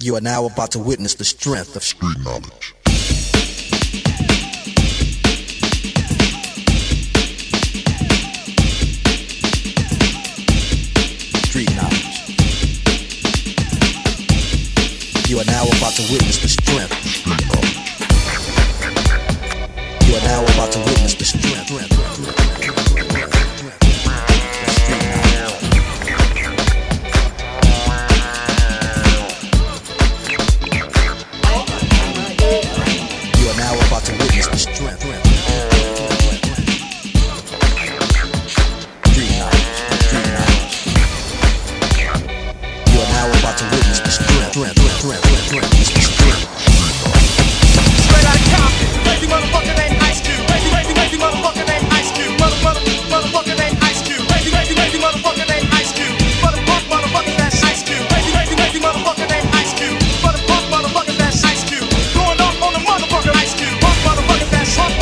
You are now about to witness the strength of street knowledge. Street knowledge. You are now about to witness the strength of street knowledge. You are now about to witness the strength. About to witness the strength. Street knowledge. You are now about to witness the strength. Straight out of Compton, crazy motherfucker named Ice Cube. Crazy motherfucker named Ice Cube. Motherfucker named Ice Cube. Crazy motherfucker named Ice Cube. Motherfucker that's Ice Cube. Crazy motherfucker named Ice Cube. Motherfucker that's Ice Cube. Going off on the motherfucker Ice Cube. Motherfucker that's Ice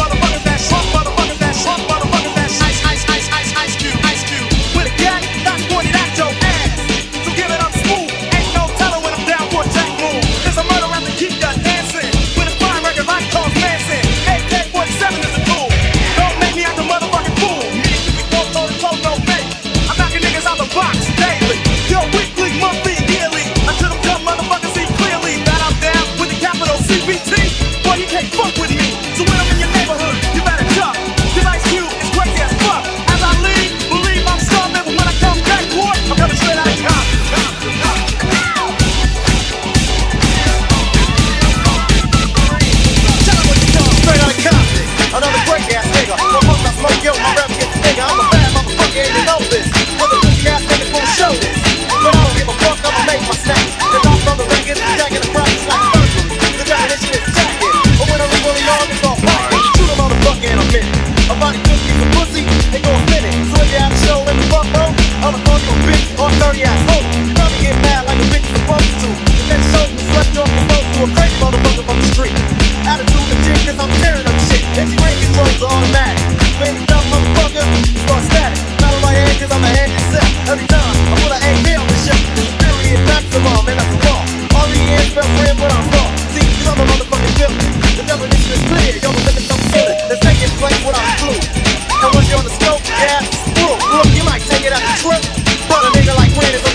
Cube. With a gat, not pointed at your ass. So give it up smooth. Ain't no telling when I'm down for a jack move. There's a murder out to keep ya dancing. With a fine record like Carl Manson. AK-47 is a tool. Don't make me act a motherfucking fool. Me, we go toe to toe, no mate. I'm knocking niggas out the box daily. Yo, weekly, monthly, yearly. Until them dumb motherfuckers see clearly that I'm down with the capital CBT. Boy, you can't fuck with me. So when I'm in your neighborhood, you better duck. Cause Ice Cube is crazy as fuck. As I leave, believe I'm starving. But when I come back, boy, I'm coming straight out of Compton. Straight out of Compton. Another great ass nigga. No fuck I smoke, yo, my rap gets nigga. I'm a bad motherfucker, ain't you know this. Other goofy ass niggas won't show this. But I don't give a fuck, I'ma make my snack. Cause I'm from the records, attacking the practice like surgery. The definition is jacket. But when I leave on the yard, it's all fight. Shoot a motherfucker in a minute. A body good piece of pussy, they gon' spin it. So if you have a show in the front row, I'ma call you a bitch or 30 ass hoe. You probably get mad like a bitch is supposed to. The next show you swept off the boat to a crazy motherfucker from the street. Attitude legit, cause I'm tearing up shit. Empty brain controls are automatic. When you dumb motherfucker, you start static. Not on my head, cause I'm a head yourself. Every time I put an AK on the shit. Period, maximum, and that's the law. R.E.N. spell friend when I'm raw. See, cause I'm a motherfucking villain. The definition is clear, yo, the limits don't feel it. Let's take it place what I'm through. And once you're on the scope, yeah, look, you might take it out the trip. But a nigga like Wayne is